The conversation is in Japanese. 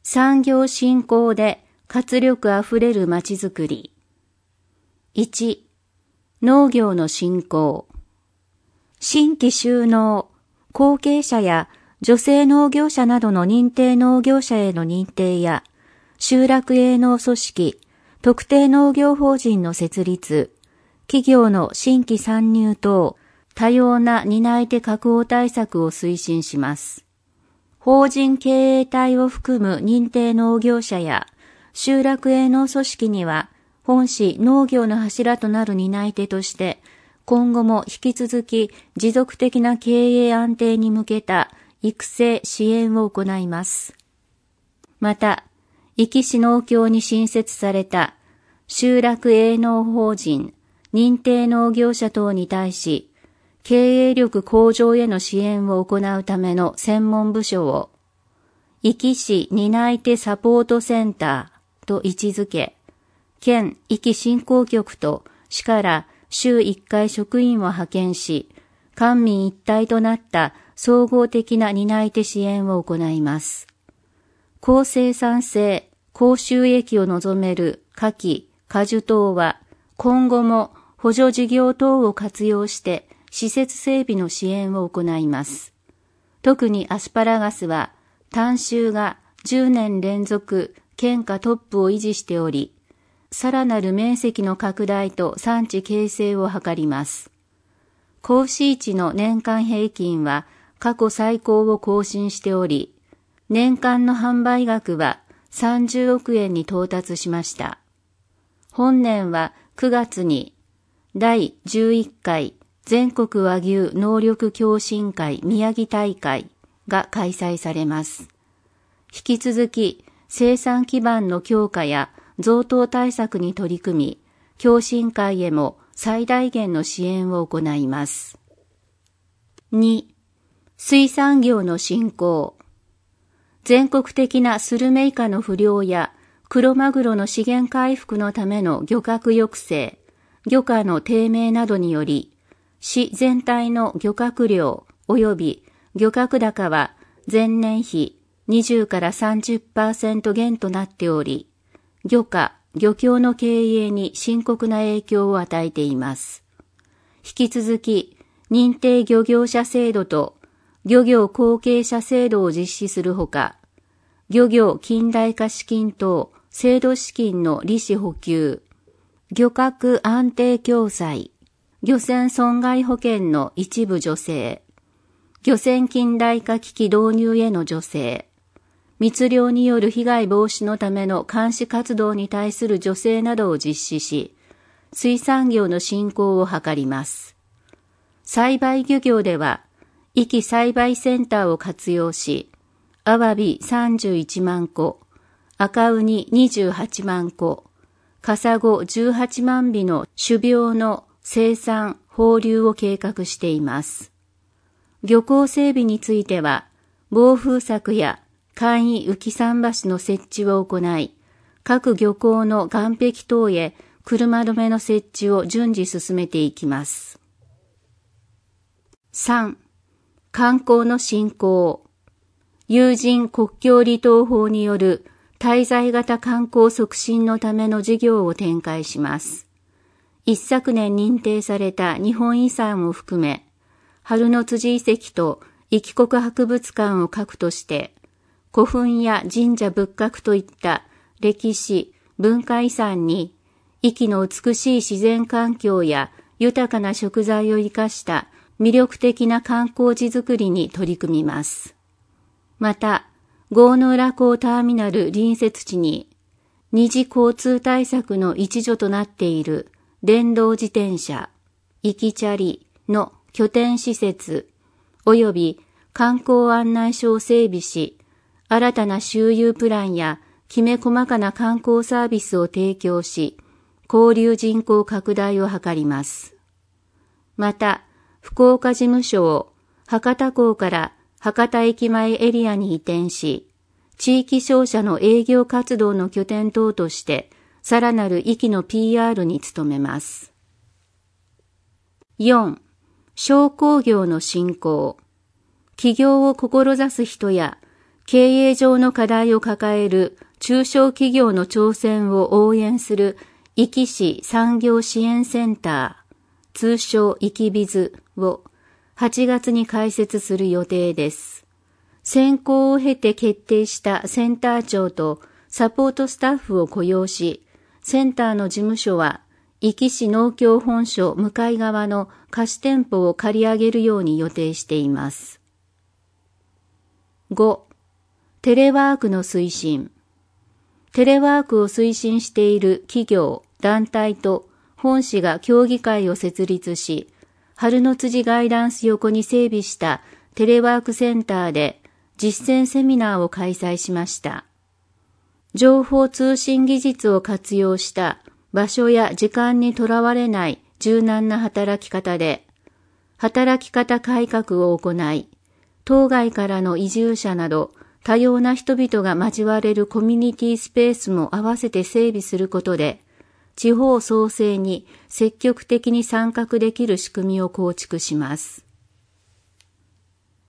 産業振興で活力あふれるまちづくり。1、農業の振興。新規就農、後継者や女性農業者などの認定農業者への認定や、集落営農組織、特定農業法人の設立、企業の新規参入等、多様な担い手確保対策を推進します。法人経営体を含む認定農業者や集落営農組織には本市農業の柱となる担い手として今後も引き続き持続的な経営安定に向けた育成支援を行います。また、壱岐市農協に新設された集落営農法人認定農業者等に対し経営力向上への支援を行うための専門部署を、壱岐市担い手サポートセンターと位置づけ、県壱岐振興局と市から週1回職員を派遣し、官民一体となった総合的な担い手支援を行います。高生産性、高収益を望める果樹、果樹等は、今後も補助事業等を活用して、施設整備の支援を行います。特にアスパラガスは単収が10年連続県下トップを維持しており、さらなる面積の拡大と産地形成を図ります。甲子地の年間平均は過去最高を更新しており、年間の販売額は30億円に到達しました。本年は9月に第11回全国和牛能力共進会宮城大会が開催されます。引き続き生産基盤の強化や増頭対策に取り組み、共進会へも最大限の支援を行います。2、水産業の振興。全国的なスルメイカの不漁やクロマグロの資源回復のための漁獲抑制、漁価の低迷などにより、市全体の漁獲量及び漁獲高は前年比20から 30% 減となっており、漁価、漁協の経営に深刻な影響を与えています。引き続き、認定漁業者制度と漁業後継者制度を実施するほか、漁業近代化資金等制度資金の利子補給、漁獲安定共済、漁船損害保険の一部助成、漁船近代化機器導入への助成、密漁による被害防止のための監視活動に対する助成などを実施し、水産業の振興を図ります。栽培漁業では、壱岐栽培センターを活用し、アワビ31万個、赤ウニ28万個、カサゴ18万尾の種苗の生産・放流を計画しています。漁港整備については、防風柵や簡易浮き桟橋の設置を行い、各漁港の岸壁等へ車止めの設置を順次進めていきます。3、観光の振興。有人国境離島法による滞在型観光促進のための事業を展開します。一昨年認定された日本遺産を含め、春の辻遺跡と壱岐国博物館を核として、古墳や神社仏閣といった歴史、文化遺産に、壱岐の美しい自然環境や豊かな食材を生かした魅力的な観光地づくりに取り組みます。また、郷ノ浦港ターミナル隣接地に、二次交通対策の一助となっている電動自転車、壱岐チャリの拠点施設、及び観光案内所を整備し、新たな周遊プランやきめ細かな観光サービスを提供し、交流人口拡大を図ります。また、福岡事務所を博多港から博多駅前エリアに移転し、地域商社の営業活動の拠点等として、さらなる壱岐の PR に努めます。4、商工業の振興。起業を志す人や経営上の課題を抱える中小企業の挑戦を応援する壱岐市産業支援センター、通称壱岐ビズを8月に開設する予定です。選考を経て決定したセンター長とサポートスタッフを雇用し、センターの事務所は壱岐市農協本所向かい側の貸店舗を借り上げるように予定しています。5. テレワークの推進。テレワークを推進している企業、団体と本市が協議会を設立し、春の辻ガイダンス横に整備したテレワークセンターで実践セミナーを開催しました。情報通信技術を活用した場所や時間にとらわれない柔軟な働き方で、働き方改革を行い、当該からの移住者など多様な人々が交われるコミュニティスペースも合わせて整備することで、地方創生に積極的に参画できる仕組みを構築します。